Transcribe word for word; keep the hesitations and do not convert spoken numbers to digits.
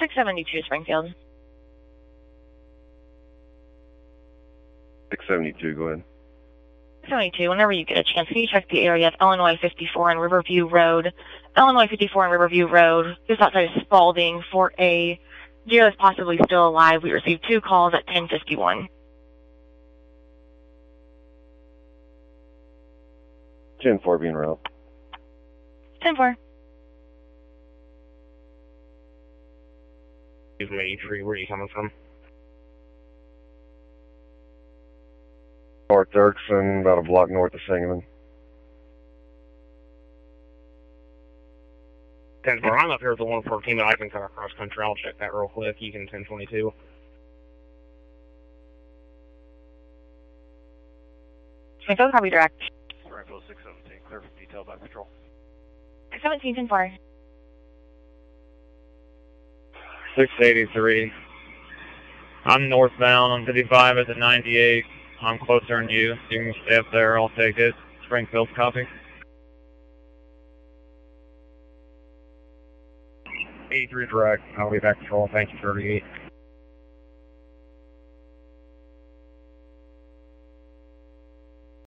six seventy-two Springfield. six seventy-two, go ahead. seventy-two, whenever you get a chance, can you check the area of Illinois fifty-four and Riverview Road? Illinois fifty-four and Riverview Road, just outside of Spalding, for a deer that's possibly still alive. We received two calls at ten fifty-one. ten four being route. ten four. Excuse me, Tree, where are you coming from? North Dirksen, about a block north of Sangamon. ten four, I'm up here with the one fourteen, but I can cut across country. I'll check that real quick. You can ten twenty-two. Springfield, copy direct. Springfield six seventeen, clear for detail by patrol. six seventeen, ten four. six eighty-three. I'm northbound on fifty-five at the ninety-eight. I'm closer than you. You can stay up there. I'll take it. Springfield, copy. eighty-three direct. I'll be back to patrol. Thank you, thirty-eight.